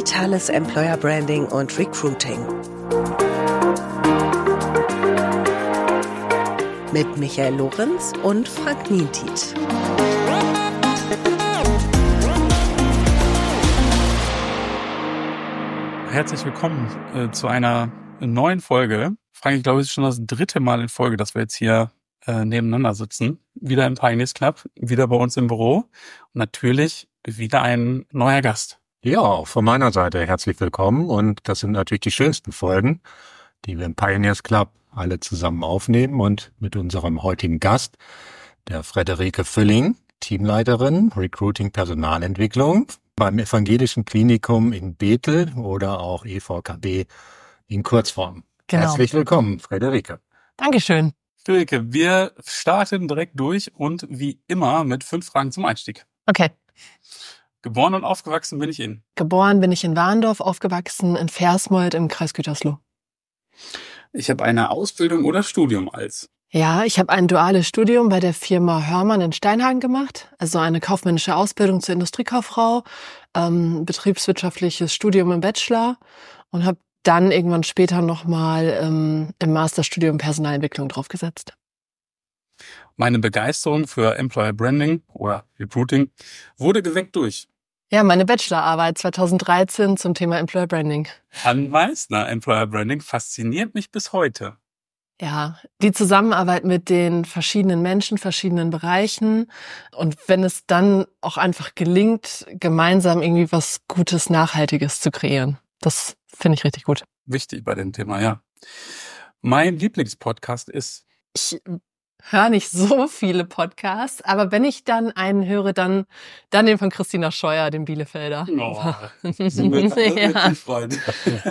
Digitales Employer Branding und Recruiting. Mit Michael Lorenz und Frank Nientit. Herzlich willkommen zu einer neuen Folge. Frank, ich glaube, es ist schon das 3. Mal in Folge, dass wir jetzt hier nebeneinander sitzen. Wieder im Pioneers Club, wieder bei uns im Büro und natürlich wieder ein neuer Gast. Ja, auch von meiner Seite herzlich willkommen und das sind natürlich die schönsten Folgen, die wir im Pioneers Club alle zusammen aufnehmen und mit unserem heutigen Gast, der Friederike Fülling, Teamleiterin Recruiting Personalentwicklung beim Evangelischen Klinikum in Bethel oder auch EVKB in Kurzform. Genau. Herzlich willkommen, Friederike. Dankeschön. Friederike, wir starten direkt durch und wie immer mit 5 Fragen zum Einstieg. Okay. Geboren und aufgewachsen bin ich in? Geboren bin ich in Warndorf, aufgewachsen in Versmold im Kreis Gütersloh. Ich habe eine Ausbildung oder Studium als? Ja, ich habe ein duales Studium bei der Firma Hörmann in Steinhagen gemacht, also eine kaufmännische Ausbildung zur Industriekauffrau, betriebswirtschaftliches Studium im Bachelor und habe dann irgendwann später nochmal im Masterstudium Personalentwicklung draufgesetzt. Meine Begeisterung für Employer Branding oder Recruiting wurde geweckt durch? Ja, meine Bachelorarbeit 2013 zum Thema Employer Branding. Ann Meissner, Employer Branding fasziniert mich bis heute. Ja, die Zusammenarbeit mit den verschiedenen Menschen, verschiedenen Bereichen und wenn es dann auch einfach gelingt, gemeinsam irgendwie was Gutes, Nachhaltiges zu kreieren. Das finde ich richtig gut. Wichtig bei dem Thema, ja. Mein Lieblingspodcast ist? Ich höre nicht so viele Podcasts, aber wenn ich dann einen höre, dann den von Christina Scheuer, den Bielefelder. Oh, das wird Ja. mich freuen.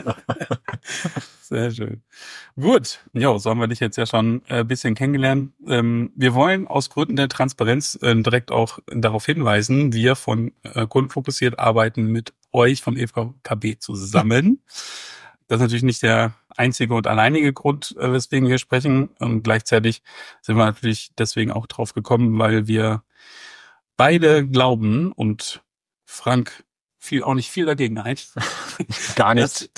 Sehr schön. Gut, jo, so haben wir dich jetzt ja schon ein bisschen kennengelernt. Wir wollen aus Gründen der Transparenz direkt auch darauf hinweisen, wir von Kundenfokussiert arbeiten mit euch vom EVKB zusammen. Das ist natürlich nicht der einzige und alleinige Grund, weswegen wir sprechen. Und gleichzeitig sind wir natürlich deswegen auch drauf gekommen, weil wir beide glauben und Frank auch nicht viel dagegen ein. Gar nichts.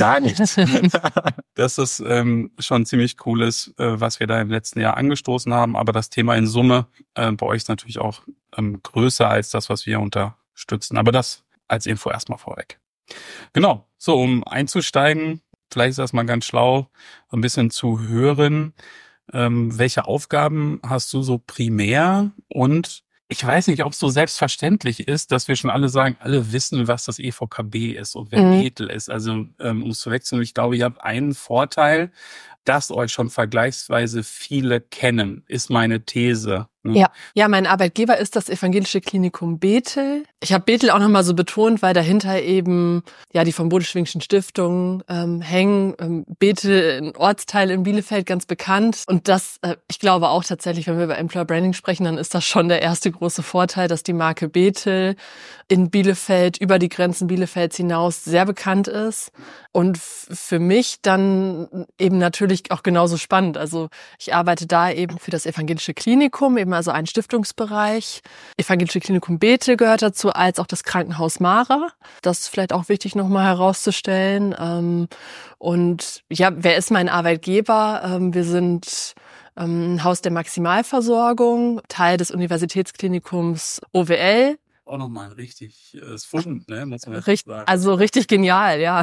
Dass es schon ziemlich cool ist, was wir da im letzten Jahr angestoßen haben. Aber das Thema in Summe bei euch ist natürlich auch größer als das, was wir unterstützen. Aber das als Info erstmal vorweg. Genau, so um einzusteigen, vielleicht ist das mal ganz schlau, ein bisschen zu hören, welche Aufgaben hast du so primär? Und ich weiß nicht, ob es so selbstverständlich ist, dass wir schon alle sagen, alle wissen, was das EVKB ist und wer Bethel ist. Also um es zu wechseln, ich glaube, ihr habt einen Vorteil, dass euch schon vergleichsweise viele kennen, ist meine These. Ja, mein Arbeitgeber ist das Evangelische Klinikum Bethel. Ich habe Bethel auch nochmal so betont, weil dahinter eben ja die vom Bode-Schwingschen Stiftung hängen. Bethel, ein Ortsteil in Bielefeld, ganz bekannt. Und das, ich glaube auch tatsächlich, wenn wir über Employer Branding sprechen, dann ist das schon der erste große Vorteil, dass die Marke Bethel in Bielefeld über die Grenzen Bielefelds hinaus sehr bekannt ist. Und für mich dann eben natürlich auch genauso spannend. Also ich arbeite da eben für das Evangelische Klinikum, eben also ein Stiftungsbereich. Evangelische Klinikum Bethel gehört dazu, als auch das Krankenhaus Mara. Das ist vielleicht auch wichtig nochmal herauszustellen. Und ja, wer ist mein Arbeitgeber? Wir sind ein Haus der Maximalversorgung, Teil des Universitätsklinikums OWL. Auch nochmal ein richtiges Fund, ne? Muss man sagen. Also richtig genial, ja.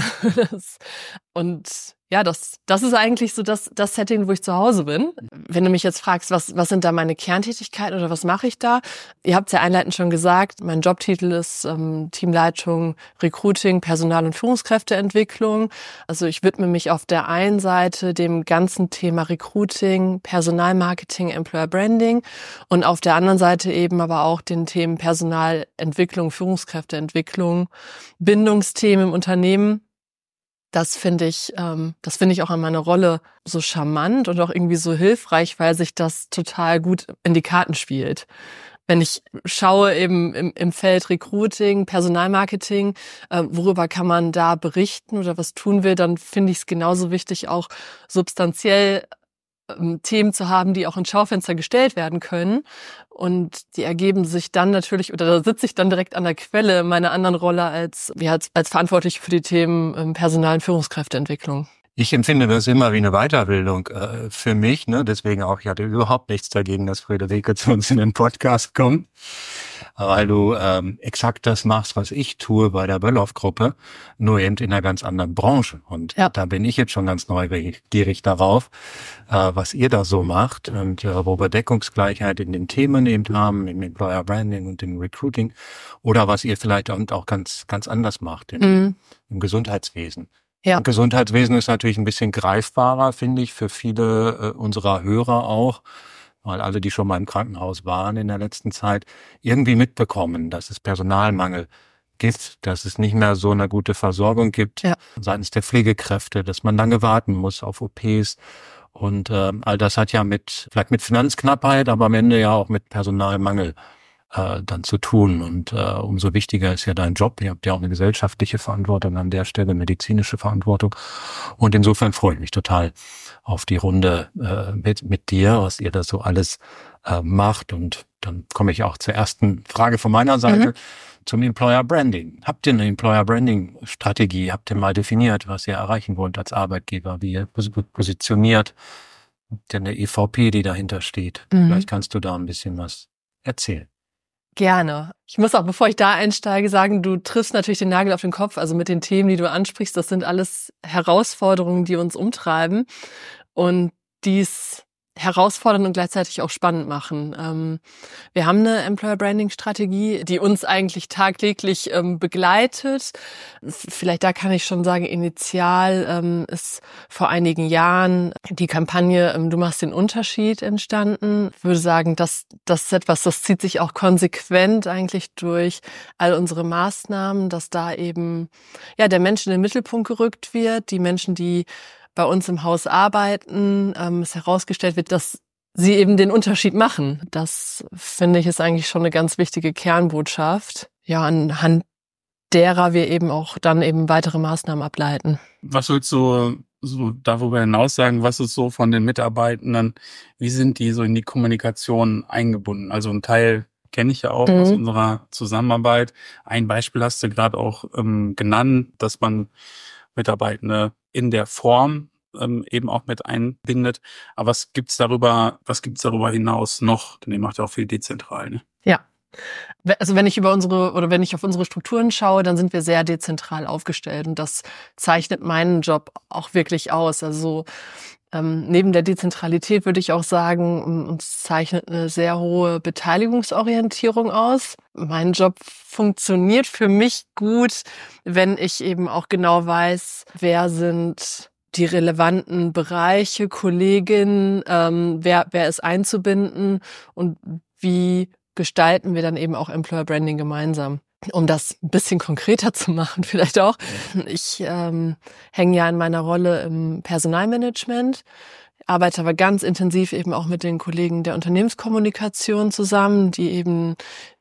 Und ja, das ist eigentlich so das Setting, wo ich zu Hause bin. Wenn du mich jetzt fragst, was sind da meine Kerntätigkeiten oder was mache ich da? Ihr habt es ja einleitend schon gesagt, mein Jobtitel ist Teamleitung, Recruiting, Personal- und Führungskräfteentwicklung. Also ich widme mich auf der einen Seite dem ganzen Thema Recruiting, Personalmarketing, Employer Branding und auf der anderen Seite eben aber auch den Themen Personalentwicklung, Führungskräfteentwicklung, Bindungsthemen im Unternehmen. Das finde ich auch an meiner Rolle so charmant und auch irgendwie so hilfreich, weil sich das total gut in die Karten spielt. Wenn ich schaue eben im Feld Recruiting, Personalmarketing, worüber kann man da berichten oder was tun will, dann finde ich es genauso wichtig, auch substanziell Themen zu haben, die auch ins Schaufenster gestellt werden können. Und die ergeben sich dann natürlich, oder da sitze ich dann direkt an der Quelle in meiner anderen Rolle als verantwortlich für die Themen Personal- und Führungskräfteentwicklung. Ich empfinde das immer wie eine Weiterbildung für mich, ne? Deswegen auch, ich hatte überhaupt nichts dagegen, dass Friederike zu uns in den Podcast kommt, weil du exakt das machst, was ich tue bei der Böllhoff-Gruppe, nur eben in einer ganz anderen Branche. Und da bin ich jetzt schon ganz neugierig darauf, was ihr da so macht und wo wir Deckungsgleichheit in den Themen eben haben, im Employer Branding und im Recruiting, oder was ihr vielleicht auch ganz anders macht im Gesundheitswesen. Ja. Gesundheitswesen ist natürlich ein bisschen greifbarer, finde ich, für viele unserer Hörer auch, weil alle, die schon mal im Krankenhaus waren in der letzten Zeit, irgendwie mitbekommen, dass es Personalmangel gibt, dass es nicht mehr so eine gute Versorgung gibt seitens der Pflegekräfte, dass man lange warten muss auf OPs. Und all das hat ja vielleicht mit Finanzknappheit, aber am Ende ja auch mit Personalmangel dann zu tun. Und umso wichtiger ist ja dein Job. Ihr habt ja auch eine gesellschaftliche Verantwortung an der Stelle, medizinische Verantwortung. Und insofern freue ich mich total auf die Runde mit dir, was ihr da so alles macht. Und dann komme ich auch zur ersten Frage von meiner Seite zum Employer Branding. Habt ihr eine Employer Branding Strategie? Habt ihr mal definiert, was ihr erreichen wollt als Arbeitgeber, wie ihr positioniert? Habt ihr eine EVP, die dahinter steht? Vielleicht kannst du da ein bisschen was erzählen. Gerne. Ich muss auch, bevor ich da einsteige, sagen, du triffst natürlich den Nagel auf den Kopf. Also mit den Themen, die du ansprichst, das sind alles Herausforderungen, die uns umtreiben und dies herausfordernd und gleichzeitig auch spannend machen. Wir haben eine Employer Branding Strategie, die uns eigentlich tagtäglich begleitet. Vielleicht da kann ich schon sagen, initial ist vor einigen Jahren die Kampagne Du machst den Unterschied entstanden. Ich würde sagen, das ist etwas, das zieht sich auch konsequent eigentlich durch all unsere Maßnahmen, dass da eben der Mensch in den Mittelpunkt gerückt wird, die Menschen, die bei uns im Haus arbeiten, es herausgestellt wird, dass sie eben den Unterschied machen. Das, finde ich, ist eigentlich schon eine ganz wichtige Kernbotschaft. Ja, anhand derer wir eben auch dann eben weitere Maßnahmen ableiten. Was willst du so darüber hinaus sagen, was ist so von den Mitarbeitenden, wie sind die so in die Kommunikation eingebunden? Also ein Teil kenne ich ja auch aus unserer Zusammenarbeit. Ein Beispiel hast du gerade auch genannt, dass man Mitarbeitende in der Form eben auch mit einbindet. Aber was gibt's darüber hinaus noch? Denn ihr macht ja auch viel dezentral, ne? Ja. Also wenn ich auf unsere Strukturen schaue, dann sind wir sehr dezentral aufgestellt und das zeichnet meinen Job auch wirklich aus. Also neben der Dezentralität würde ich auch sagen, uns zeichnet eine sehr hohe Beteiligungsorientierung aus. Mein Job funktioniert für mich gut, wenn ich eben auch genau weiß, wer sind die relevanten Bereiche, Kolleginnen, wer ist einzubinden und wie gestalten wir dann eben auch Employer Branding gemeinsam. Um das ein bisschen konkreter zu machen vielleicht auch. Ich hänge ja in meiner Rolle im Personalmanagement, arbeite aber ganz intensiv eben auch mit den Kollegen der Unternehmenskommunikation zusammen, die eben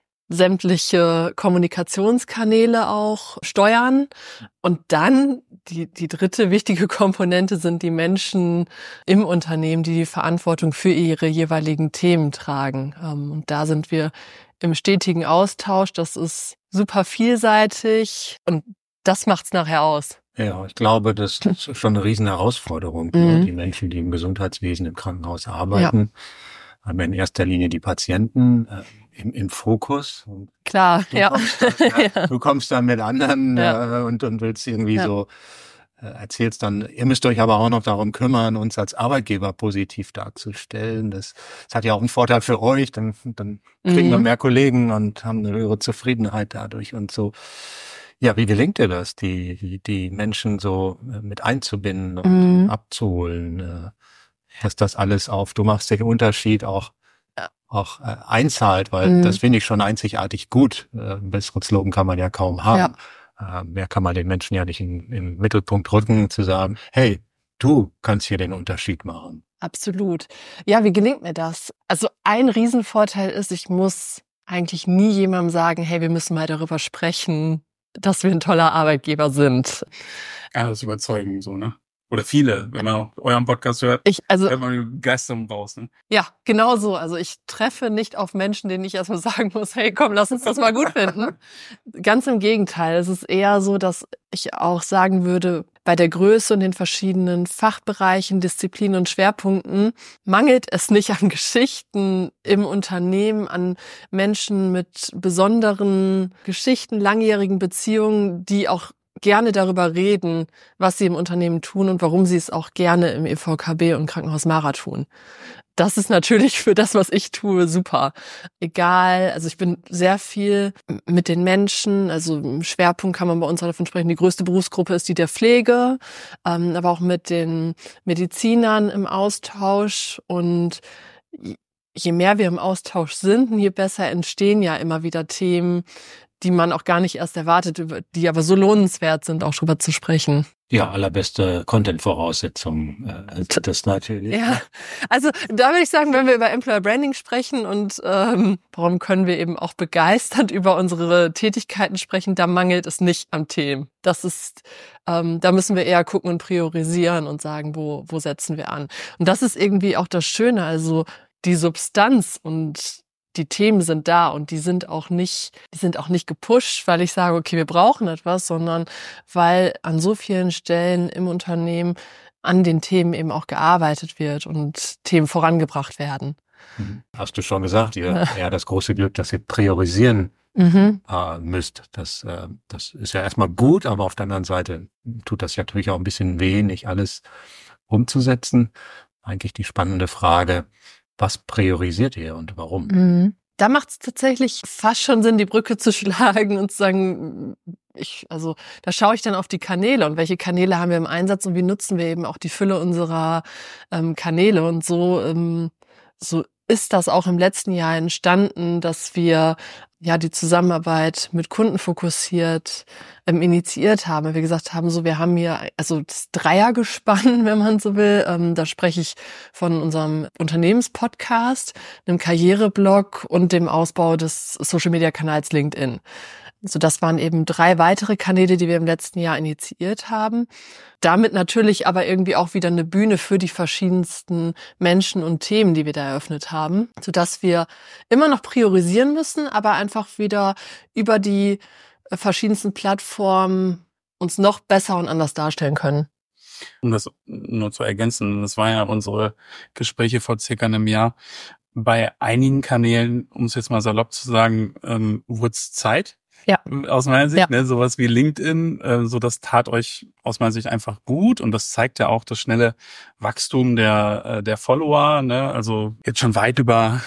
sämtliche Kommunikationskanäle auch steuern. Und dann die dritte wichtige Komponente sind die Menschen im Unternehmen, die die Verantwortung für ihre jeweiligen Themen tragen. Und da sind wir im stetigen Austausch. Das ist super vielseitig und das macht's nachher aus. Ja, ich glaube, das ist schon eine riesen Herausforderung. Die Menschen, die im Gesundheitswesen, im Krankenhaus arbeiten, haben in erster Linie die Patienten im Fokus. Und klar, du kommst dann mit anderen und willst irgendwie so, erzählst dann, ihr müsst euch aber auch noch darum kümmern, uns als Arbeitgeber positiv darzustellen. Das hat ja auch einen Vorteil für euch, dann kriegen wir mehr Kollegen und haben eine höhere Zufriedenheit dadurch und so. Ja, wie gelingt dir das, die Menschen so mit einzubinden und abzuholen, dass das alles du machst den Unterschied auch einzahlt, weil das finde ich schon einzigartig gut. Einen besseren Slogan kann man ja kaum haben. Mehr kann man den Menschen ja nicht im Mittelpunkt rücken, zu sagen, hey, du kannst hier den Unterschied machen. Absolut. Ja, wie gelingt mir das? Also ein Riesenvorteil ist, ich muss eigentlich nie jemandem sagen, hey, wir müssen mal darüber sprechen, dass wir ein toller Arbeitgeber sind. Ja, das ist überzeugend so, ne? Oder viele, wenn man auch euren Podcast hört, Also hört man die Begeisterung raus. Ne? ja, genau so. Also ich treffe nicht auf Menschen, denen ich erstmal sagen muss, hey, komm, lass uns das mal gut finden. Ganz im Gegenteil. Es ist eher so, dass ich auch sagen würde, bei der Größe und den verschiedenen Fachbereichen, Disziplinen und Schwerpunkten mangelt es nicht an Geschichten im Unternehmen, an Menschen mit besonderen Geschichten, langjährigen Beziehungen, die auch gerne darüber reden, was sie im Unternehmen tun und warum sie es auch gerne im EVKB und Krankenhaus Mara tun. Das ist natürlich für das, was ich tue, super. Egal, also ich bin sehr viel mit den Menschen, also im Schwerpunkt kann man bei uns auch davon sprechen, die größte Berufsgruppe ist die der Pflege, aber auch mit den Medizinern im Austausch und je mehr wir im Austausch sind, je besser entstehen ja immer wieder Themen, die man auch gar nicht erst erwartet, die aber so lohnenswert sind, auch drüber zu sprechen. Ja, allerbeste Content-Voraussetzung, das natürlich. Ja, also da würde ich sagen, wenn wir über Employer Branding sprechen und warum können wir eben auch begeistert über unsere Tätigkeiten sprechen, da mangelt es nicht am Themen. Das ist, da müssen wir eher gucken und priorisieren und sagen, wo setzen wir an. Und das ist irgendwie auch das Schöne, also die Substanz und die Themen sind da und die sind auch nicht gepusht, weil ich sage, okay, wir brauchen etwas, sondern weil an so vielen Stellen im Unternehmen an den Themen eben auch gearbeitet wird und Themen vorangebracht werden. Hast du schon gesagt, ihr ja das große Glück, dass ihr priorisieren müsst. Das ist ja erstmal gut, aber auf der anderen Seite tut das ja natürlich auch ein bisschen weh, nicht alles umzusetzen. Eigentlich die spannende Frage, was priorisiert ihr und warum? Da macht es tatsächlich fast schon Sinn, die Brücke zu schlagen und zu sagen, da schaue ich dann auf die Kanäle und welche Kanäle haben wir im Einsatz und wie nutzen wir eben auch die Fülle unserer Kanäle. Und so ist das auch im letzten Jahr entstanden, dass wir ja die Zusammenarbeit mit Kunden fokussiert initiiert haben. Wir gesagt haben, so wir haben hier also das Dreiergespann, wenn man so will. Da spreche ich von unserem Unternehmenspodcast, einem Karriereblog und dem Ausbau des Social-Media-Kanals LinkedIn. So, das waren eben 3 weitere Kanäle, die wir im letzten Jahr initiiert haben. Damit natürlich aber irgendwie auch wieder eine Bühne für die verschiedensten Menschen und Themen, die wir da eröffnet haben, sodass wir immer noch priorisieren müssen, aber einfach wieder über die verschiedensten Plattformen uns noch besser und anders darstellen können. Um das nur zu ergänzen, das war ja unsere Gespräche vor circa einem Jahr. Bei einigen Kanälen, um es jetzt mal salopp zu sagen, wurde es Zeit. Ja. Aus meiner Sicht, ja. Ne, sowas wie LinkedIn, so das tat euch aus meiner Sicht einfach gut und das zeigt ja auch das schnelle Wachstum der Follower, ne, also jetzt schon weit über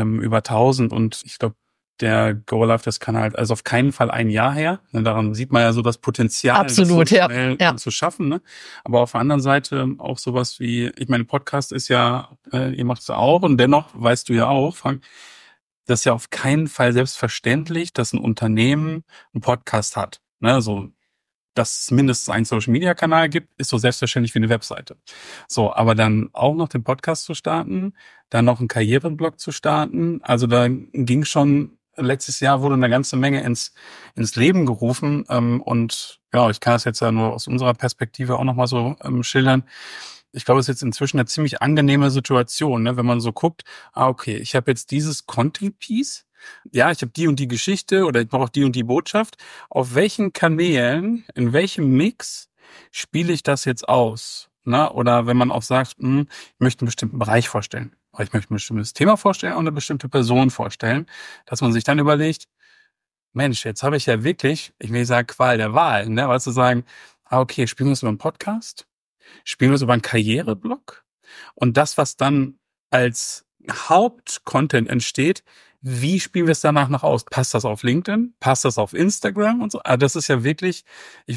1000 und ich glaube, der Go Live, das kann halt also auf keinen Fall ein Jahr her. Ne, daran sieht man ja so das Potenzial, absolut, das so schnell zu schaffen. Ne? Aber auf der anderen Seite auch sowas wie, ich meine, Podcast ist ja, ihr macht es auch und dennoch weißt du ja auch, Frank, das ist ja auf keinen Fall selbstverständlich, dass ein Unternehmen einen Podcast hat. Ne, so, dass es mindestens einen Social-Media-Kanal gibt, ist so selbstverständlich wie eine Webseite. So, aber dann auch noch den Podcast zu starten, dann noch einen Karriereblog zu starten, also da ging schon, letztes Jahr wurde eine ganze Menge ins Leben gerufen und ja, ich kann das jetzt ja nur aus unserer Perspektive auch nochmal so schildern. Ich glaube, es ist jetzt inzwischen eine ziemlich angenehme Situation, ne? Wenn man so guckt, okay, ich habe jetzt dieses Content-Piece, ja, ich habe die und die Geschichte oder ich brauche die und die Botschaft. Auf welchen Kanälen, in welchem Mix spiele ich das jetzt aus? Ne? Oder wenn man auch sagt, ich möchte einen bestimmten Bereich vorstellen, oder ich möchte ein bestimmtes Thema vorstellen und eine bestimmte Person vorstellen, dass man sich dann überlegt, Mensch, jetzt habe ich ja wirklich, ich will nicht sagen Qual der Wahl, ne? Aber zu sagen, okay, spielen wir es über einen Podcast? Spielen wir es über einen Karriereblog? Und das, was dann als Hauptcontent entsteht, wie spielen wir es danach noch aus? Passt das auf LinkedIn? Passt das auf Instagram und so? Also das ist ja wirklich,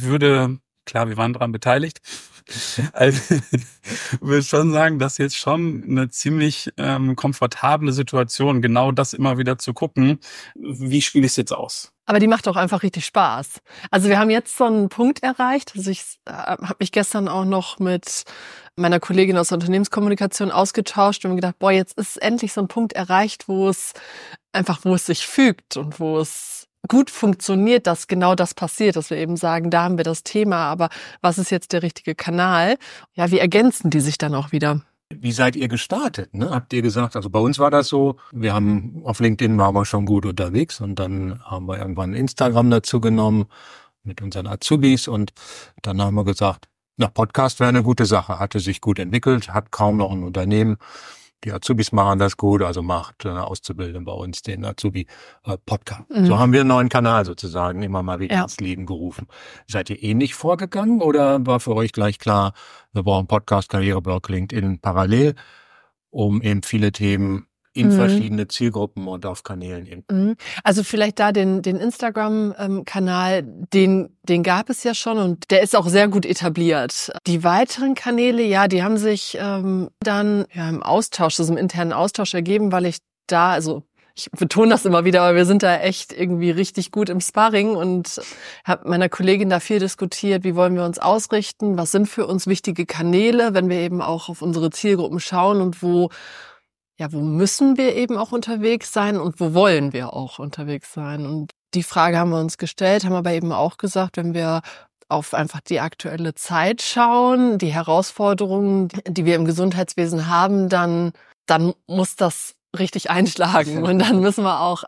klar, wir waren daran beteiligt. Also, ich würde schon sagen, das ist jetzt schon eine ziemlich komfortable Situation, genau das immer wieder zu gucken, wie spiele ich es jetzt aus? Aber die macht auch einfach richtig Spaß. Also wir haben jetzt so einen Punkt erreicht. Also ich habe mich gestern auch noch mit meiner Kollegin aus der Unternehmenskommunikation ausgetauscht und mir gedacht, jetzt ist endlich so ein Punkt erreicht, wo es sich fügt und wo es gut funktioniert, dass genau das passiert, dass wir eben sagen, da haben wir das Thema, aber was ist jetzt der richtige Kanal? Ja, wie ergänzen die sich dann auch wieder? Wie seid ihr gestartet? Ne? Habt ihr gesagt, also bei uns war das so, wir haben auf LinkedIn waren wir schon gut unterwegs und dann haben wir irgendwann Instagram dazu genommen mit unseren Azubis und dann haben wir gesagt, na, Podcast wäre eine gute Sache, hatte sich gut entwickelt, hat kaum noch ein Unternehmen. Die Azubis machen das gut, also macht eine Auszubildende bei uns den Azubi-Podcast. So haben wir einen neuen Kanal sozusagen immer mal wieder ins Leben gerufen. Seid ihr ähnlich vorgegangen oder war für euch gleich klar, wir brauchen Podcast, Karriereblog, LinkedIn parallel, um eben viele Themen in verschiedene Zielgruppen und auf Kanälen eben? Also vielleicht da den Instagram-Kanal, den gab es ja schon und der ist auch sehr gut etabliert. Die weiteren Kanäle, ja, die haben sich dann im Austausch, also im internen Austausch ergeben, weil ich betone das immer wieder, aber wir sind da echt irgendwie richtig gut im Sparring und habe mit meiner Kollegin da viel diskutiert, wie wollen wir uns ausrichten, was sind für uns wichtige Kanäle, wenn wir eben auch auf unsere Zielgruppen schauen und wo müssen wir eben auch unterwegs sein und wo wollen wir auch unterwegs sein? Und die Frage haben wir uns gestellt, haben aber eben auch gesagt, wenn wir auf einfach die aktuelle Zeit schauen, die Herausforderungen, die wir im Gesundheitswesen haben, dann muss das richtig einschlagen. Und dann müssen wir auch,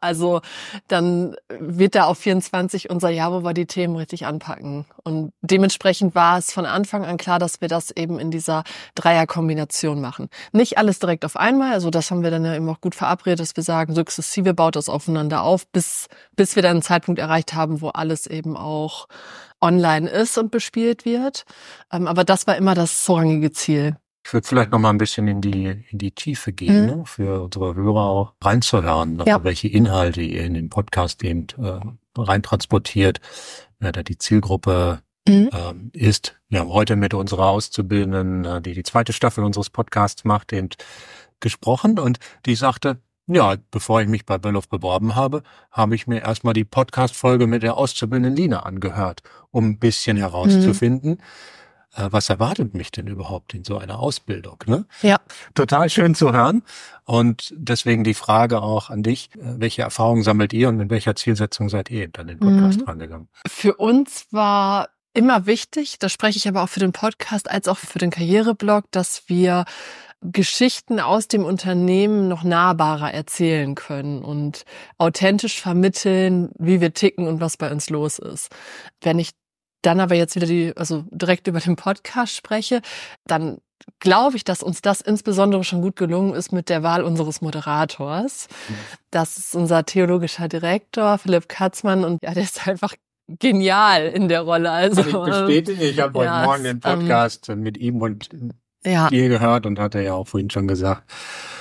dann wird da auf 24 unser Jahr, wo wir die Themen richtig anpacken. Und dementsprechend war es von Anfang an klar, dass wir das eben in dieser Dreierkombination machen. Nicht alles direkt auf einmal, also das haben wir dann ja eben auch gut verabredet, dass wir sagen, sukzessive baut das aufeinander auf, bis wir dann einen Zeitpunkt erreicht haben, wo alles eben auch online ist und bespielt wird. Aber das war immer das vorrangige Ziel. Ich würde vielleicht noch mal ein bisschen in die Tiefe gehen, ne, für unsere Hörer auch reinzuhören, welche Inhalte ihr in den Podcast eben reintransportiert, wer da die Zielgruppe ist. Wir haben heute mit unserer Auszubildenden, die zweite Staffel unseres Podcasts macht, eben gesprochen und die sagte, ja, bevor ich mich bei Böllhoff beworben habe, habe ich mir erstmal die Podcast-Folge mit der Auszubildenden Lina angehört, um ein bisschen herauszufinden, was erwartet mich denn überhaupt in so einer Ausbildung, ne? Ja. Total schön zu hören. Und deswegen die Frage auch an dich, welche Erfahrungen sammelt ihr und mit welcher Zielsetzung seid ihr dann in den Podcast rangegangen? Für uns war immer wichtig, das spreche ich aber auch für den Podcast als auch für den Karriereblog, dass wir Geschichten aus dem Unternehmen noch nahbarer erzählen können und authentisch vermitteln, wie wir ticken und was bei uns los ist. Wenn ich dann aber jetzt wieder direkt über den Podcast spreche, dann glaube ich, dass uns das insbesondere schon gut gelungen ist mit der Wahl unseres Moderators. Das ist unser theologischer Direktor, Philipp Katzmann, und ja, der ist einfach genial in der Rolle. Also, ich bestätige, ich habe heute Morgen den Podcast mit ihm und dir gehört und hat er ja auch vorhin schon gesagt,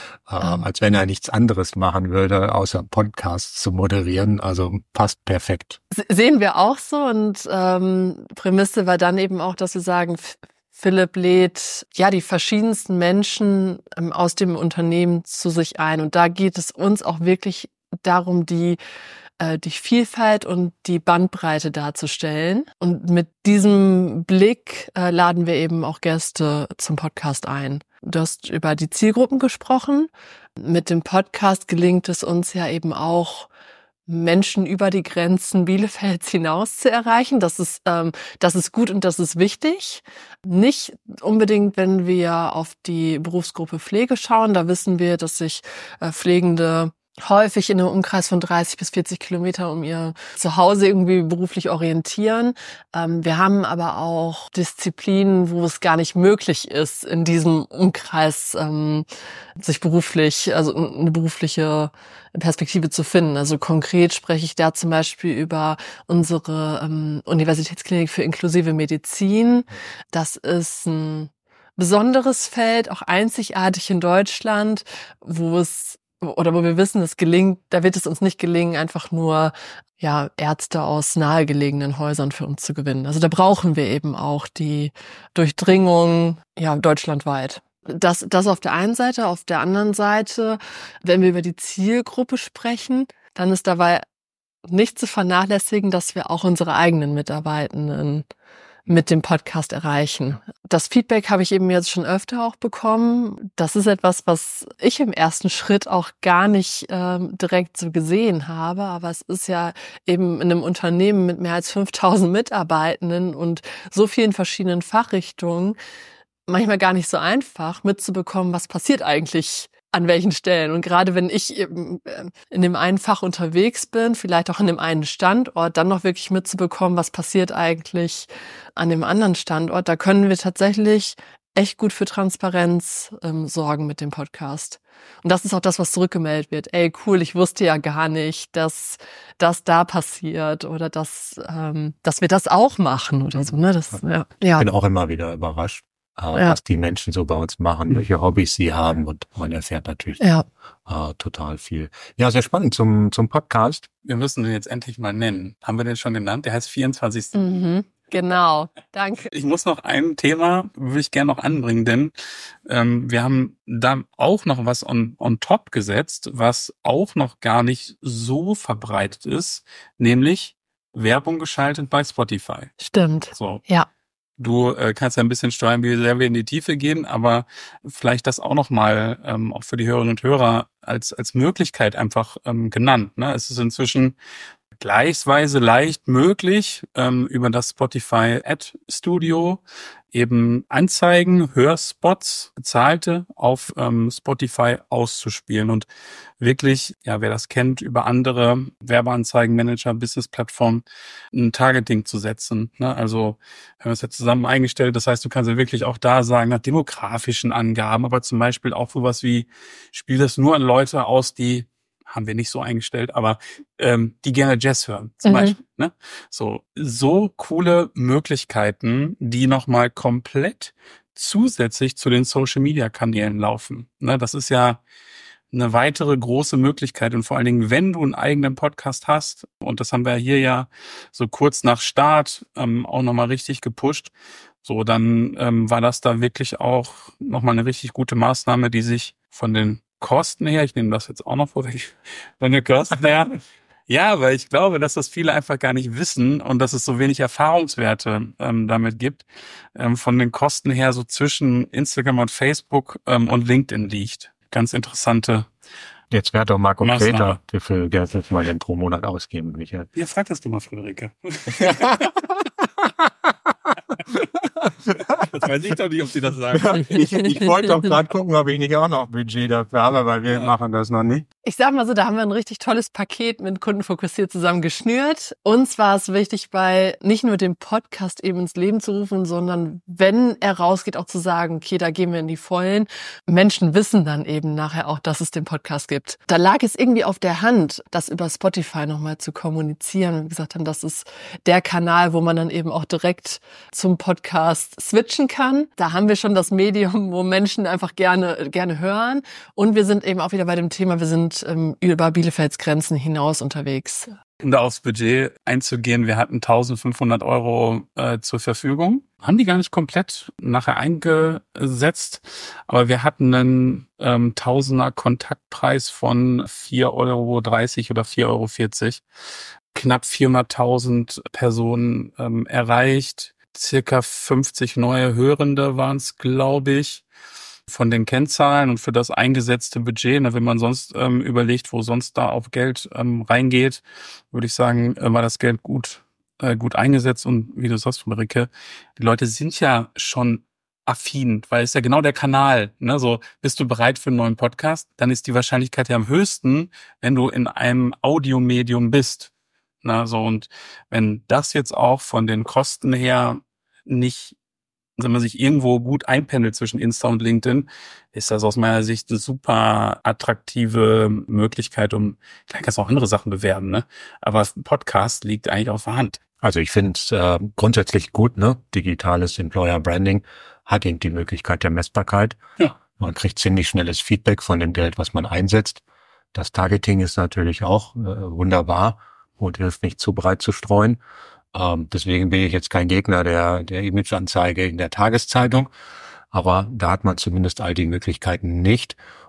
als wenn er nichts anderes machen würde, außer Podcasts zu moderieren. Also passt perfekt. Sehen wir auch so und Prämisse war dann eben auch, dass wir sagen, Philipp lädt die verschiedensten Menschen aus dem Unternehmen zu sich ein. Und da geht es uns auch wirklich darum, die Vielfalt und die Bandbreite darzustellen. Und mit diesem Blick laden wir eben auch Gäste zum Podcast ein. Du hast über die Zielgruppen gesprochen. Mit dem Podcast gelingt es uns ja eben auch, Menschen über die Grenzen Bielefelds hinaus zu erreichen. Das ist gut und das ist wichtig. Nicht unbedingt, wenn wir auf die Berufsgruppe Pflege schauen. Da wissen wir, dass sich Pflegende häufig in einem Umkreis von 30 bis 40 Kilometer um ihr Zuhause irgendwie beruflich orientieren. Wir haben aber auch Disziplinen, wo es gar nicht möglich ist, in diesem Umkreis sich eine berufliche Perspektive zu finden. Also konkret spreche ich da zum Beispiel über unsere Universitätsklinik für inklusive Medizin. Das ist ein besonderes Feld, auch einzigartig in Deutschland, wo wir wissen, da wird es uns nicht gelingen, einfach nur Ärzte aus nahegelegenen Häusern für uns zu gewinnen. Also da brauchen wir eben auch die Durchdringung deutschlandweit. Das auf der einen Seite. Auf der anderen Seite, wenn wir über die Zielgruppe sprechen, dann ist dabei nicht zu vernachlässigen, dass wir auch unsere eigenen Mitarbeitenden mit dem Podcast erreichen. Das Feedback habe ich eben jetzt schon öfter auch bekommen. Das ist etwas, was ich im ersten Schritt auch gar nicht direkt so gesehen habe. Aber es ist ja eben in einem Unternehmen mit mehr als 5000 Mitarbeitenden und so vielen verschiedenen Fachrichtungen manchmal gar nicht so einfach mitzubekommen, was passiert eigentlich an welchen Stellen. Und gerade wenn ich eben in dem einen Fach unterwegs bin, vielleicht auch an dem einen Standort, dann noch wirklich mitzubekommen, was passiert eigentlich an dem anderen Standort, da können wir tatsächlich echt gut für Transparenz sorgen mit dem Podcast. Und das ist auch das, was zurückgemeldet wird. Ey, cool, ich wusste ja gar nicht, dass das da passiert oder dass wir das auch machen oder so. Ne? Das, ja. Ich bin auch immer wieder überrascht, was die Menschen so bei uns machen, welche Hobbys sie haben, und man erfährt natürlich total viel. Ja, sehr spannend zum Podcast. Wir müssen den jetzt endlich mal nennen. Haben wir den schon genannt? Der heißt 24. Genau, danke. Ich muss noch ein Thema, würde ich gerne noch anbringen, denn wir haben da auch noch was on top gesetzt, was auch noch gar nicht so verbreitet ist, nämlich Werbung geschaltet bei Spotify. Stimmt. So. Ja. Du kannst ja ein bisschen steuern, wie sehr wir in die Tiefe gehen, aber vielleicht das auch nochmal auch für die Hörerinnen und Hörer als Möglichkeit einfach genannt. Ne? Es ist inzwischen gleichsweise leicht möglich, über das Spotify Ad Studio eben Anzeigen, Hörspots, bezahlte auf Spotify auszuspielen und wirklich, ja, wer das kennt, über andere Werbeanzeigenmanager, Business-Plattformen ein Targeting zu setzen. Ne? Also wir haben es ja zusammen eingestellt, das heißt, du kannst ja wirklich auch da sagen, nach demografischen Angaben, aber zum Beispiel auch sowas wie, spiel das nur an Leute aus, die haben wir nicht so eingestellt, aber die gerne Jazz hören, zum Beispiel. Ne? So coole Möglichkeiten, die nochmal komplett zusätzlich zu den Social-Media-Kanälen laufen. Ne? Das ist ja eine weitere große Möglichkeit, und vor allen Dingen, wenn du einen eigenen Podcast hast, und das haben wir hier ja so kurz nach Start auch nochmal richtig gepusht, so dann war das da wirklich auch nochmal eine richtig gute Maßnahme, die sich von den Kosten her, ich nehme das jetzt auch noch vorweg, von den Kosten her, ja, weil ich glaube, dass das viele einfach gar nicht wissen und dass es so wenig Erfahrungswerte damit gibt, von den Kosten her so zwischen Instagram und Facebook und LinkedIn liegt. Ganz interessante. Jetzt wäre doch mal konkreter, wie viel Geld will man denn pro Monat ausgeben, Michael? Ja, frag das du mal, Friederike. Das weiß ich doch nicht, ob sie das sagen. Ich wollte doch gerade gucken, ob ich nicht auch noch Budget dafür habe, weil wir machen das noch nicht. Ich sag mal so, da haben wir ein richtig tolles Paket mit Kundenfokussiert zusammen geschnürt. Uns war es wichtig, bei nicht nur den Podcast eben ins Leben zu rufen, sondern wenn er rausgeht, auch zu sagen, okay, da gehen wir in die Vollen. Menschen wissen dann eben nachher auch, dass es den Podcast gibt. Da lag es irgendwie auf der Hand, das über Spotify nochmal zu kommunizieren. Wir gesagt haben, das ist der Kanal, wo man dann eben auch direkt zum Podcast switchen kann. Da haben wir schon das Medium, wo Menschen einfach gerne hören. Und wir sind eben auch wieder bei dem Thema, wir sind über Bielefelds Grenzen hinaus unterwegs. Um da aufs Budget einzugehen, wir hatten 1.500 Euro zur Verfügung. Haben die gar nicht komplett nachher eingesetzt, aber wir hatten einen Tausender Kontaktpreis von 4,30 Euro oder 4,40 Euro. Knapp 400.000 Personen erreicht. Circa 50 neue Hörende waren es, glaube ich, von den Kennzahlen und für das eingesetzte Budget. Wenn man sonst überlegt, wo sonst da auch Geld reingeht, würde ich sagen, war das Geld gut eingesetzt. Und wie du sagst, Friederike, die Leute sind ja schon affin, weil es ja genau der Kanal, ne? So, bist du bereit für einen neuen Podcast? Dann ist die Wahrscheinlichkeit ja am höchsten, wenn du in einem Audiomedium bist. Na, so, und wenn das jetzt auch von den Kosten her nicht, wenn man sich irgendwo gut einpendelt zwischen Insta und LinkedIn, ist das aus meiner Sicht eine super attraktive Möglichkeit, klar kannst du auch andere Sachen bewerben, ne? Aber Podcast liegt eigentlich auf der Hand. Also ich finde es grundsätzlich gut, ne? Digitales Employer Branding hat eben die Möglichkeit der Messbarkeit. Ja. Man kriegt ziemlich schnelles Feedback von dem Geld, was man einsetzt. Das Targeting ist natürlich auch wunderbar und hilft nicht zu breit zu streuen. Deswegen bin ich jetzt kein Gegner der Imageanzeige in der Tageszeitung, aber da hat man zumindest all die Möglichkeiten nicht.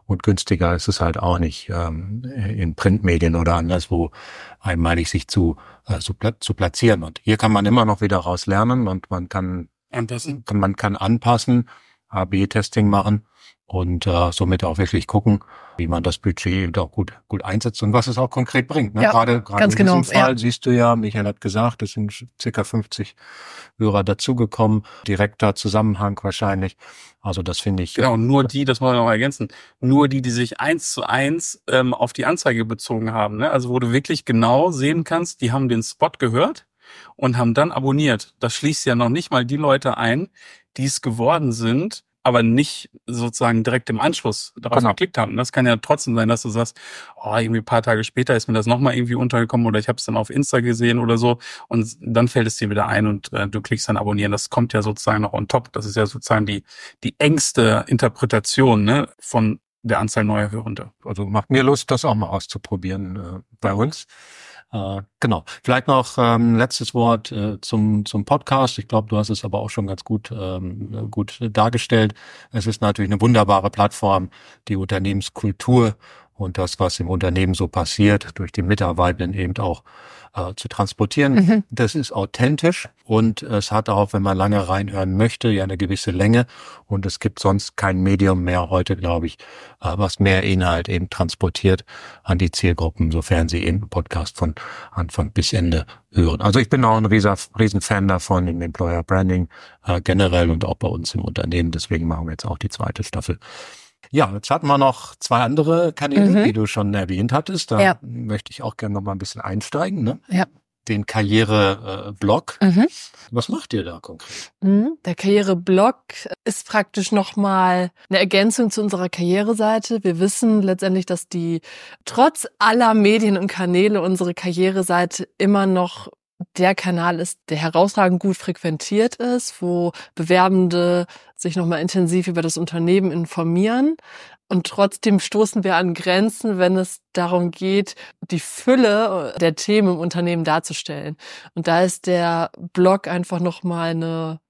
Und günstiger ist es halt auch nicht in Printmedien oder anderswo einmalig sich zu platzieren. Und hier kann man immer noch wieder raus lernen und man kann anpassen, A/B-Testing machen und somit auch wirklich gucken, wie man das Budget auch gut einsetzt und was es auch konkret bringt. Ne? Ja, Gerade ganz in diesem genau, Fall siehst du ja, Michael hat gesagt, es sind circa 50 Hörer dazugekommen, direkter Zusammenhang wahrscheinlich. Also das finde ich. Genau, nur die, das muss man noch ergänzen, nur die sich 1:1 auf die Anzeige bezogen haben. Ne? Also wo du wirklich genau sehen kannst, die haben den Spot gehört und haben dann abonniert. Das schließt ja noch nicht mal die Leute ein, die es geworden sind, aber nicht sozusagen direkt im Anschluss darauf geklickt haben. Das kann ja trotzdem sein, dass du sagst, oh, irgendwie ein paar Tage später ist mir das nochmal irgendwie untergekommen oder ich habe es dann auf Insta gesehen oder so und dann fällt es dir wieder ein und du klickst dann abonnieren. Das kommt ja sozusagen noch on top. Das ist ja sozusagen die engste Interpretation, ne, von der Anzahl neuer Hörende. Also macht mir Lust, das auch mal auszuprobieren bei uns. Genau. Vielleicht noch letztes Wort zum Podcast. Ich glaube, du hast es aber auch schon ganz gut dargestellt. Es ist natürlich eine wunderbare Plattform, die Unternehmenskultur und das, was im Unternehmen so passiert, durch die Mitarbeitenden eben auch zu transportieren. Mhm. Das ist authentisch und es hat auch, wenn man lange reinhören möchte, ja eine gewisse Länge und es gibt sonst kein Medium mehr heute, glaube ich, was mehr Inhalt eben transportiert an die Zielgruppen, sofern sie eben Podcast von Anfang bis Ende hören. Also ich bin auch ein riesen Fan davon im Employer Branding generell und auch bei uns im Unternehmen, deswegen machen wir jetzt auch die zweite Staffel. Ja, jetzt hatten wir noch 2 andere Kanäle, die du schon erwähnt hattest. Da möchte ich auch gerne noch mal ein bisschen einsteigen. Ne? Ja. Den Karriere-Blog. Was macht ihr da konkret? Der Karriere-Blog ist praktisch nochmal eine Ergänzung zu unserer Karriereseite. Wir wissen letztendlich, dass trotz aller Medien und Kanäle unsere Karriereseite immer noch der Kanal ist, der herausragend gut frequentiert ist, wo Bewerbende sich nochmal intensiv über das Unternehmen informieren. Und trotzdem stoßen wir an Grenzen, wenn es darum geht, die Fülle der Themen im Unternehmen darzustellen. Und da ist der Blog einfach nochmal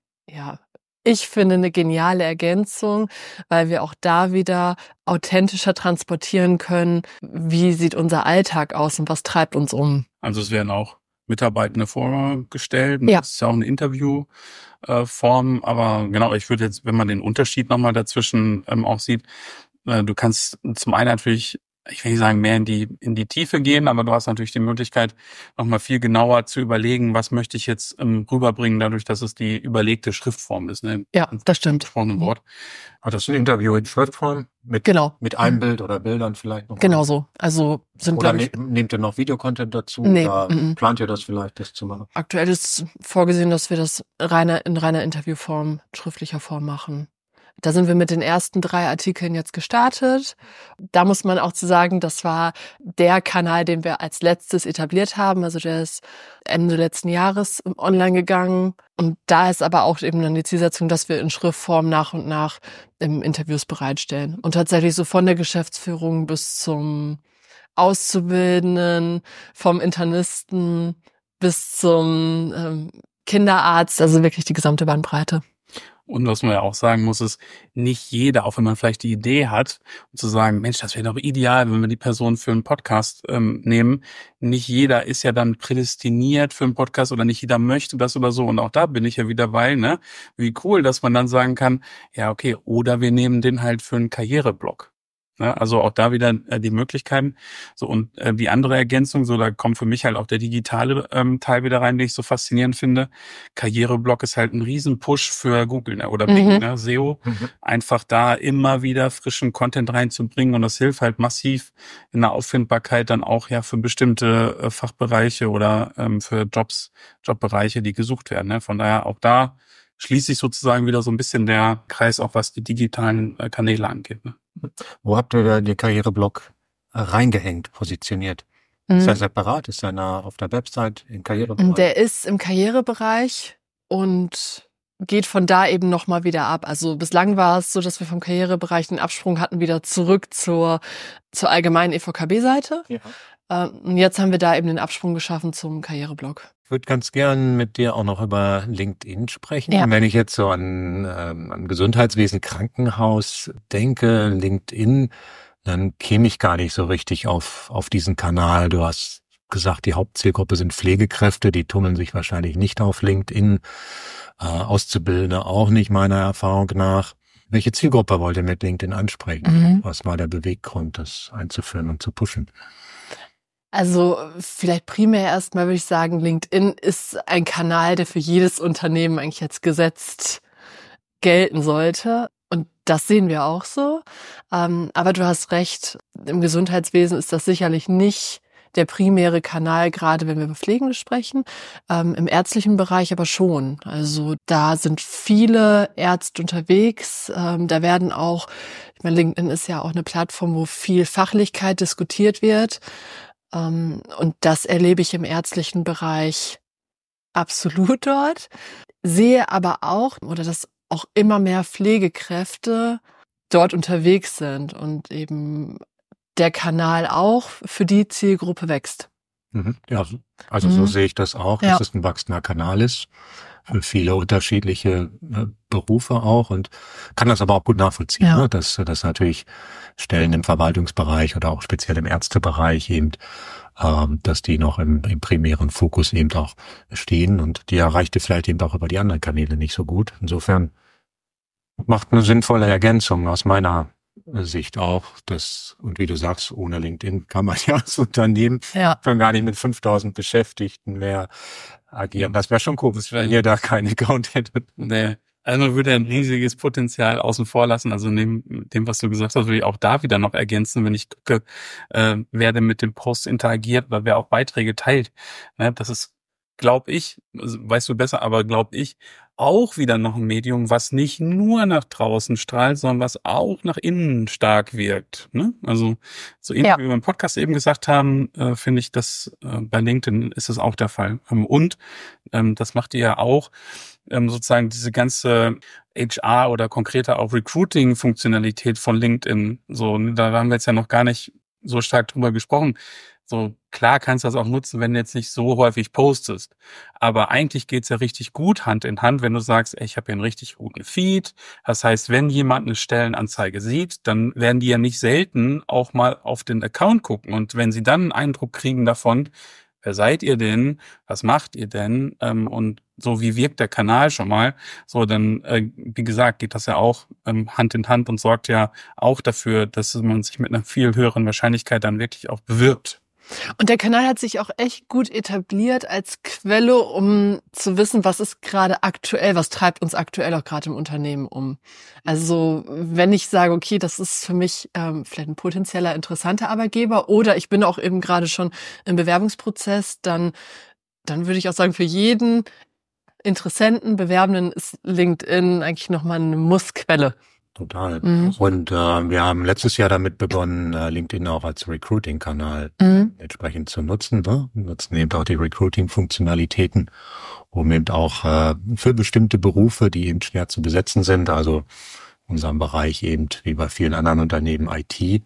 ich finde eine geniale Ergänzung, weil wir auch da wieder authentischer transportieren können, wie sieht unser Alltag aus und was treibt uns um. Also es werden auch Mitarbeitende vorgestellt. Das ist ja auch eine Interviewform. Aber genau, ich würde jetzt, wenn man den Unterschied nochmal dazwischen auch sieht, du kannst zum einen natürlich, ich will nicht sagen, mehr in die Tiefe gehen, aber du hast natürlich die Möglichkeit, nochmal viel genauer zu überlegen, was möchte ich jetzt rüberbringen, dadurch, dass es die überlegte Schriftform ist. Ne? Ja, das stimmt. Gesprochenen Wort. Hat das ein Interview in Schriftform? Mit einem Bild oder Bildern vielleicht noch? Genau so. Also nehmt ihr noch Videocontent dazu? Nee. Oder plant ihr das vielleicht, das zu machen? Aktuell ist vorgesehen, dass wir das in reiner Interviewform, schriftlicher Form machen. Da sind wir mit den ersten 3 Artikeln jetzt gestartet. Da muss man auch zu sagen, das war der Kanal, den wir als letztes etabliert haben. Also der ist Ende letzten Jahres online gegangen. Und da ist aber auch eben dann die Zielsetzung, dass wir in Schriftform nach und nach Interviews bereitstellen. Und tatsächlich so von der Geschäftsführung bis zum Auszubildenden, vom Internisten bis zum Kinderarzt, also wirklich die gesamte Bandbreite. Und was man ja auch sagen muss, ist, nicht jeder, auch wenn man vielleicht die Idee hat, um zu sagen, Mensch, das wäre doch ideal, wenn wir die Person für einen Podcast nehmen. Nicht jeder ist ja dann prädestiniert für einen Podcast oder nicht jeder möchte das oder so. Und auch da bin ich ja wieder bei, ne? Wie cool, dass man dann sagen kann, ja, okay, oder wir nehmen den halt für einen Karriereblog. Also auch da wieder die Möglichkeiten. So, und die andere Ergänzung, so da kommt für mich halt auch der digitale Teil wieder rein, den ich so faszinierend finde. Karriereblog ist halt ein Riesen-Push für Google, ne? Oder Bing, ne? SEO. Einfach da immer wieder frischen Content reinzubringen und das hilft halt massiv in der Auffindbarkeit dann auch ja für bestimmte Fachbereiche oder für Jobbereiche, die gesucht werden. Ne? Von daher auch da schließt sich sozusagen wieder so ein bisschen der Kreis, auch was die digitalen Kanäle angeht. Ne? Wo habt ihr den Karriereblog reingehängt, positioniert? Ist er separat? Ist er auf der Website im Karrierebereich? Der ist im Karrierebereich und geht von da eben nochmal wieder ab. Also bislang war es so, dass wir vom Karrierebereich den Absprung hatten wieder zurück zur allgemeinen EVKB-Seite. Ja. Und jetzt haben wir da eben den Absprung geschaffen zum Karriereblog. Ich würde ganz gern mit dir auch noch über LinkedIn sprechen. Ja. Wenn ich jetzt so an Gesundheitswesen, Krankenhaus denke, LinkedIn dann käme ich gar nicht so richtig auf diesen Kanal. Du hast gesagt, die Hauptzielgruppe sind Pflegekräfte, die tummeln sich wahrscheinlich nicht auf LinkedIn, Auszubildende auch nicht, meiner Erfahrung nach. Welche Zielgruppe wollt ihr mit LinkedIn ansprechen? Was war der Beweggrund, das einzuführen und zu pushen? Also vielleicht primär erstmal würde ich sagen, LinkedIn ist ein Kanal, der für jedes Unternehmen eigentlich als gesetzt gelten sollte. Und das sehen wir auch so. Aber du hast recht, im Gesundheitswesen ist das sicherlich nicht der primäre Kanal, gerade wenn wir über Pflegende sprechen. Im ärztlichen Bereich aber schon. Also da sind viele Ärzte unterwegs. Da werden auch, ich meine, LinkedIn ist ja auch eine Plattform, wo viel Fachlichkeit diskutiert wird. Und das erlebe ich im ärztlichen Bereich absolut dort. Sehe aber auch, oder dass auch immer mehr Pflegekräfte dort unterwegs sind und eben der Kanal auch für die Zielgruppe wächst. Ja, also so sehe ich das auch, Ja. dass es ein wachsender Kanal ist für viele unterschiedliche Berufe auch und kann das aber auch gut nachvollziehen, Ja. ne? Dass natürlich Stellen im Verwaltungsbereich oder auch speziell im Ärztebereich eben, dass die noch im primären Fokus eben auch stehen und die erreichte vielleicht eben auch über die anderen Kanäle nicht so gut. Insofern macht eine sinnvolle Ergänzung aus meiner Sicht auch, dass, und wie du sagst, ohne LinkedIn kann man ja als Unternehmen schon gar nicht mit 5.000 Beschäftigten mehr agieren. Das wäre schon komisch, wenn ihr da keinen Account hättet. Nee. Also man würde ein riesiges Potenzial außen vor lassen. Also neben dem, was du gesagt hast, würde ich auch da wieder noch ergänzen, wenn ich gucke, wer denn mit dem Post interagiert oder wer auch Beiträge teilt. Ne, das ist, glaube ich, also weißt du besser, aber glaube ich, auch wieder noch ein Medium, was nicht nur nach draußen strahlt, sondern was auch nach innen stark wirkt. Ne? Also so ähnlich wie wir beim Podcast eben gesagt haben, finde ich, dass bei LinkedIn ist es auch der Fall. Und das macht ihr ja auch, sozusagen diese ganze HR oder konkreter auch Recruiting-Funktionalität von LinkedIn. So, da haben wir jetzt ja noch gar nicht so stark drüber gesprochen. So, klar kannst du das auch nutzen, wenn du jetzt nicht so häufig postest. Aber eigentlich geht's ja richtig gut Hand in Hand, wenn du sagst, ey, ich habe hier einen richtig guten Feed. Das heißt, wenn jemand eine Stellenanzeige sieht, dann werden die ja nicht selten auch mal auf den Account gucken. Und wenn sie dann einen Eindruck kriegen davon, wer seid ihr denn? Was macht ihr denn? Und so, wie wirkt der Kanal schon mal? So, dann, wie gesagt, geht das ja auch Hand in Hand und sorgt ja auch dafür, dass man sich mit einer viel höheren Wahrscheinlichkeit dann wirklich auch bewirbt. Und der Kanal hat sich auch echt gut etabliert als Quelle, um zu wissen, was ist gerade aktuell, was treibt uns aktuell auch gerade im Unternehmen um. Also wenn ich sage, okay, das ist für mich vielleicht ein potenzieller interessanter Arbeitgeber oder ich bin auch eben gerade schon im Bewerbungsprozess, dann würde ich auch sagen, für jeden Interessenten, Bewerbenden ist LinkedIn eigentlich nochmal eine Mussquelle. Total. Und wir haben letztes Jahr damit begonnen, LinkedIn auch als Recruiting-Kanal entsprechend zu nutzen. Ne? Wir nutzen eben auch die Recruiting-Funktionalitäten, um eben auch für bestimmte Berufe, die eben schwer zu besetzen sind, also in unserem Bereich eben wie bei vielen anderen Unternehmen IT,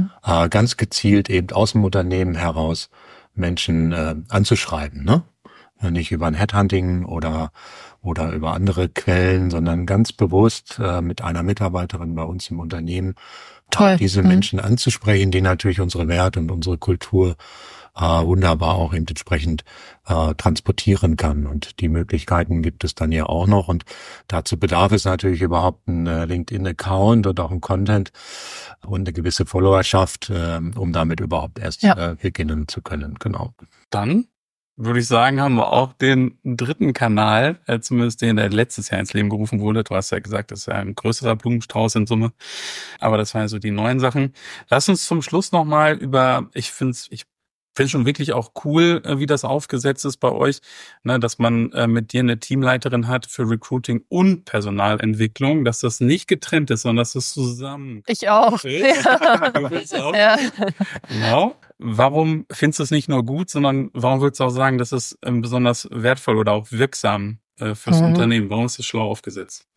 ganz gezielt eben aus dem Unternehmen heraus Menschen anzuschreiben, ne? Nicht über ein Headhunting oder über andere Quellen, sondern ganz bewusst mit einer Mitarbeiterin bei uns im Unternehmen diese Menschen anzusprechen, die natürlich unsere Werte und unsere Kultur wunderbar auch eben entsprechend transportieren kann. Und die Möglichkeiten gibt es dann ja auch noch. Und dazu bedarf es natürlich überhaupt ein LinkedIn-Account und auch ein Content und eine gewisse Followerschaft, um damit überhaupt erst beginnen zu können. Genau. Dann würde ich sagen, haben wir auch den dritten Kanal, zumindest den, der letztes Jahr ins Leben gerufen wurde. Du hast ja gesagt, das ist ja ein größerer Blumenstrauß in Summe. Aber das waren ja so die neuen Sachen. Lass uns zum Schluss nochmal über, ich finde schon wirklich auch cool, wie das aufgesetzt ist bei euch, ne, dass man mit dir eine Teamleiterin hat für Recruiting und Personalentwicklung, dass das nicht getrennt ist, sondern dass das zusammen. Ich auch. Ja. Du willst auch. Ja. Genau. Warum findest du es nicht nur gut, sondern warum würdest du auch sagen, dass es besonders wertvoll oder auch wirksam fürs Unternehmen? Warum ist es schlau aufgesetzt?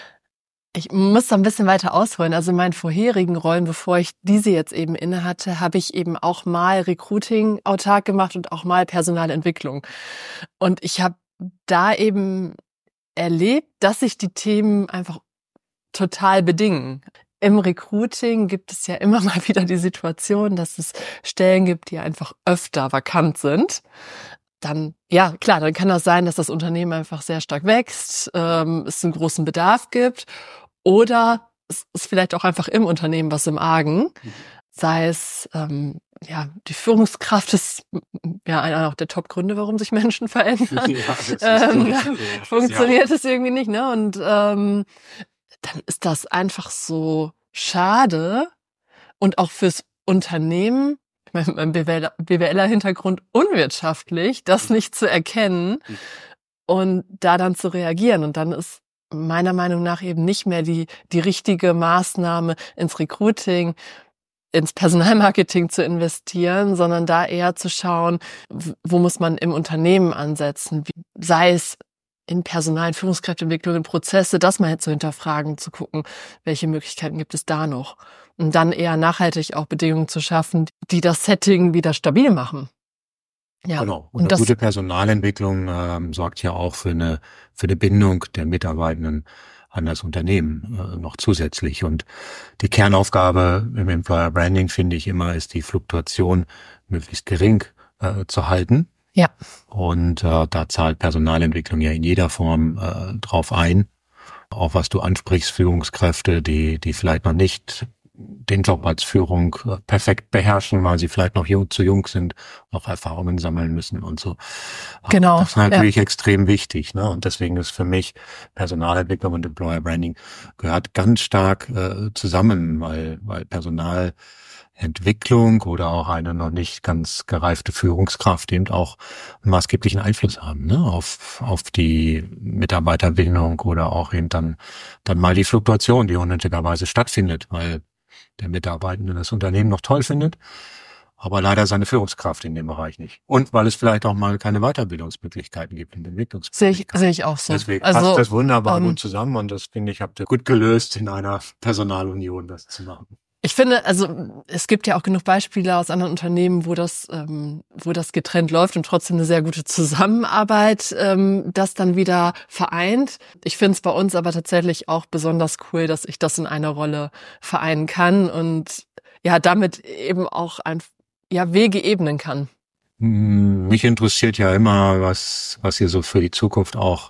Ich muss da ein bisschen weiter ausholen. Also in meinen vorherigen Rollen, bevor ich diese jetzt eben inne hatte, habe ich eben auch mal Recruiting autark gemacht und auch mal Personalentwicklung. Und ich habe da eben erlebt, dass sich die Themen einfach total bedingen. im Recruiting gibt es ja immer mal wieder die Situation, dass es Stellen gibt, die einfach öfter vakant sind. Dann, ja, klar, dann kann das sein, dass das Unternehmen einfach sehr stark wächst, es einen großen Bedarf gibt oder es ist vielleicht auch einfach im Unternehmen was im Argen. Sei es, die Führungskraft ist ja einer auch der Top-Gründe, warum sich Menschen verändern. Funktioniert es irgendwie nicht, ne? Und dann ist das einfach so schade und auch fürs Unternehmen, ich meine, mein BWLer-Hintergrund unwirtschaftlich, das nicht zu erkennen und da dann zu reagieren. Und dann ist meiner Meinung nach eben nicht mehr die richtige Maßnahme ins Recruiting, ins Personalmarketing zu investieren, sondern da eher zu schauen, wo muss man im Unternehmen ansetzen, sei es in Personal- und Führungskräfteentwicklung, in Prozesse, das mal zu hinterfragen, zu gucken, welche Möglichkeiten gibt es da noch. Und dann eher nachhaltig auch Bedingungen zu schaffen, die das Setting wieder stabil machen. Ja. Genau. Und eine gute Personalentwicklung sorgt ja auch für eine Bindung der Mitarbeitenden an das Unternehmen noch zusätzlich. Und die Kernaufgabe im Employer Branding, finde ich immer, ist die Fluktuation möglichst gering zu halten. Ja. Und da zahlt Personalentwicklung ja in jeder Form drauf ein. Auch was du ansprichst, Führungskräfte, die vielleicht noch nicht den Job als Führung perfekt beherrschen, weil sie vielleicht noch zu jung sind, noch Erfahrungen sammeln müssen und so. Genau. Das ist natürlich extrem wichtig, ne? Und deswegen ist für mich Personalentwicklung und Employer Branding gehört ganz stark zusammen, weil Personalentwicklung oder auch eine noch nicht ganz gereifte Führungskraft eben auch einen maßgeblichen Einfluss haben, ne, auf die Mitarbeiterbindung oder auch eben dann mal die Fluktuation, die unnötigerweise stattfindet, weil der Mitarbeitende das Unternehmen noch toll findet, aber leider seine Führungskraft in dem Bereich nicht. Und weil es vielleicht auch mal keine Weiterbildungsmöglichkeiten gibt und Entwicklungsmöglichkeiten. Sehe ich auch so. Deswegen passt das wunderbar gut zusammen und das, finde ich, habt ihr gut gelöst, in einer Personalunion das zu machen. Ich finde, also es gibt ja auch genug Beispiele aus anderen Unternehmen, wo das getrennt läuft und trotzdem eine sehr gute Zusammenarbeit das dann wieder vereint. Ich finde es bei uns aber tatsächlich auch besonders cool, dass ich das in einer Rolle vereinen kann und ja damit eben auch Wege ebnen kann. Mich interessiert ja immer, was ihr so für die Zukunft auch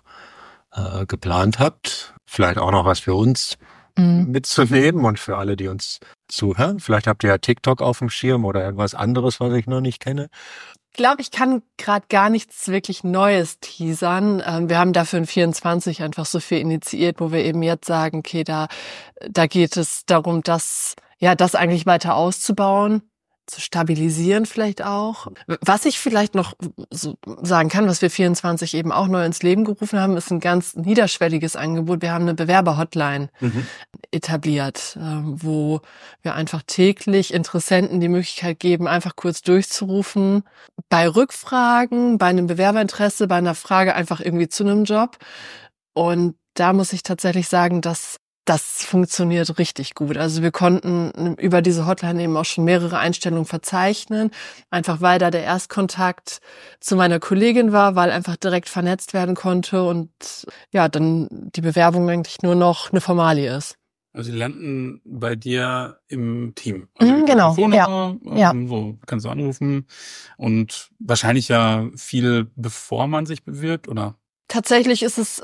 geplant habt. Vielleicht auch noch was für uns mitzunehmen und für alle, die uns zuhören. Vielleicht habt ihr ja TikTok auf dem Schirm oder irgendwas anderes, was ich noch nicht kenne. Ich glaube, ich kann gerade gar nichts wirklich Neues teasern. Wir haben dafür in 24 einfach so viel initiiert, wo wir eben jetzt sagen, okay, da geht es darum, das eigentlich weiter auszubauen, zu stabilisieren vielleicht auch. Was ich vielleicht noch so sagen kann, was wir 24 eben auch neu ins Leben gerufen haben, ist ein ganz niederschwelliges Angebot. Wir haben eine Bewerber-Hotline etabliert, wo wir einfach täglich Interessenten die Möglichkeit geben, einfach kurz durchzurufen. Bei Rückfragen, bei einem Bewerberinteresse, bei einer Frage einfach irgendwie zu einem Job. Und da muss ich tatsächlich sagen, dass das funktioniert richtig gut. Also wir konnten über diese Hotline eben auch schon mehrere Einstellungen verzeichnen, einfach weil da der Erstkontakt zu meiner Kollegin war, weil einfach direkt vernetzt werden konnte und ja, dann die Bewerbung eigentlich nur noch eine Formalie ist. Also sie landen bei dir im Team. Also genau, ja. So kannst du anrufen und wahrscheinlich ja viel, bevor man sich bewirbt, oder? Tatsächlich ist es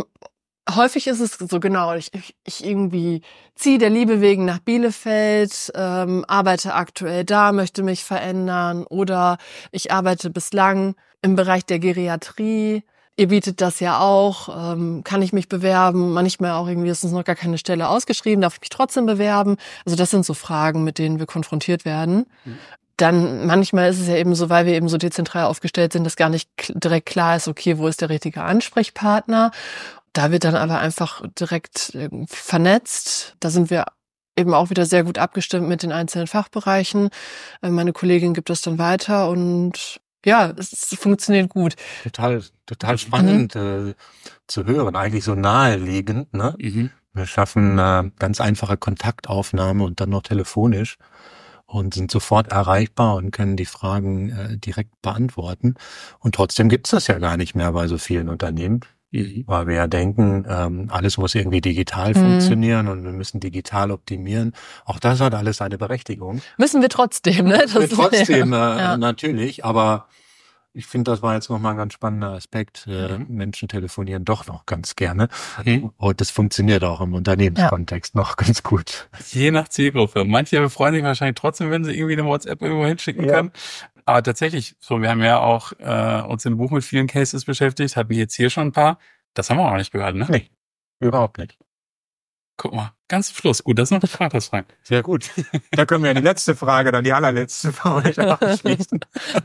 häufig ist es so, genau, ich irgendwie ziehe der Liebe wegen nach Bielefeld, arbeite aktuell da, möchte mich verändern oder ich arbeite bislang im Bereich der Geriatrie. Ihr bietet das ja auch, kann ich mich bewerben? Manchmal auch irgendwie ist uns noch gar keine Stelle ausgeschrieben, darf ich mich trotzdem bewerben? Also das sind so Fragen, mit denen wir konfrontiert werden. Dann manchmal ist es ja eben so, weil wir eben so dezentral aufgestellt sind, dass gar nicht direkt klar ist, okay, wo ist der richtige Ansprechpartner? Da wird dann aber einfach direkt vernetzt. Da sind wir eben auch wieder sehr gut abgestimmt mit den einzelnen Fachbereichen. Meine Kollegin gibt das dann weiter und ja, es funktioniert gut. Total spannend zu hören, eigentlich so naheliegend, ne? Wir schaffen ganz einfache Kontaktaufnahme und dann noch telefonisch und sind sofort erreichbar und können die Fragen direkt beantworten. Und trotzdem gibt's das ja gar nicht mehr bei so vielen Unternehmen. weil wir ja denken, alles muss irgendwie digital funktionieren und wir müssen digital optimieren. Auch das hat alles eine Berechtigung. Müssen wir trotzdem, ne? Natürlich, aber ich finde, das war jetzt nochmal ein ganz spannender Aspekt. Menschen telefonieren doch noch ganz gerne. Und das funktioniert auch im Unternehmenskontext noch ganz gut. Je nach Zielgruppe. Manche freuen sich wahrscheinlich trotzdem, wenn sie irgendwie eine WhatsApp irgendwo hinschicken können. Aber tatsächlich, so, wir haben ja auch uns im Buch mit vielen Cases beschäftigt, hatten jetzt hier schon ein paar. Das haben wir auch noch nicht gehört, ne? Nee, überhaupt nicht. Guck mal, ganz zum Schluss. Gut, das ist noch eine Freitagsfrage. Sehr gut. Da können wir die letzte Frage, dann die allerletzte für euch abschließen.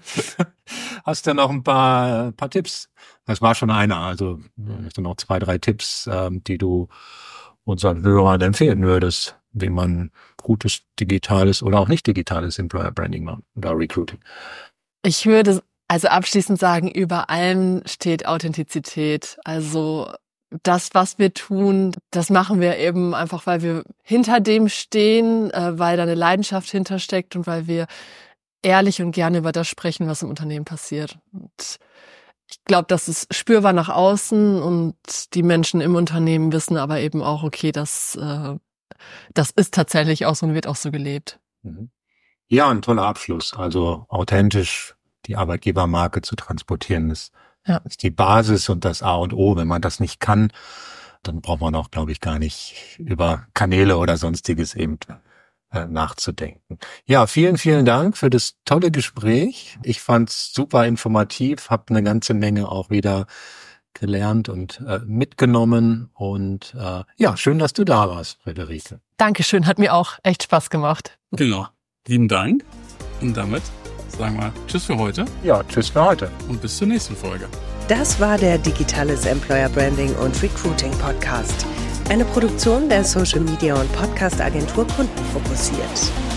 Hast du noch ein paar Tipps? Das war schon einer. Also hast du noch 2, 3 Tipps, die du unseren Hörern empfehlen würdest, wie man gutes digitales oder auch nicht digitales Employer Branding macht oder Recruiting? Ich würde also abschließend sagen, über allem steht Authentizität. Also das, was wir tun, das machen wir eben einfach, weil wir hinter dem stehen, weil da eine Leidenschaft hintersteckt und weil wir ehrlich und gerne über das sprechen, was im Unternehmen passiert. Und ich glaube, das ist spürbar nach außen und die Menschen im Unternehmen wissen aber eben auch, okay, das ist tatsächlich auch so und wird auch so gelebt. Ja, ein toller Abschluss. Also authentisch die Arbeitgebermarke zu transportieren ist die Basis und das A und O. Wenn man das nicht kann, dann braucht man auch, glaube ich, gar nicht über Kanäle oder sonstiges eben nachzudenken. Ja, vielen, vielen Dank für das tolle Gespräch. Ich fand's super informativ, habe eine ganze Menge auch wieder gelernt und mitgenommen. Und schön, dass du da warst, Friederike. Dankeschön, hat mir auch echt Spaß gemacht. Genau. Lieben Dank. Und damit sagen wir Tschüss für heute. Ja, Tschüss für heute. Und bis zur nächsten Folge. Das war der Digitales Employer Branding und Recruiting Podcast. Eine Produktion der Social Media und Podcast Agentur Kundenfokussiert.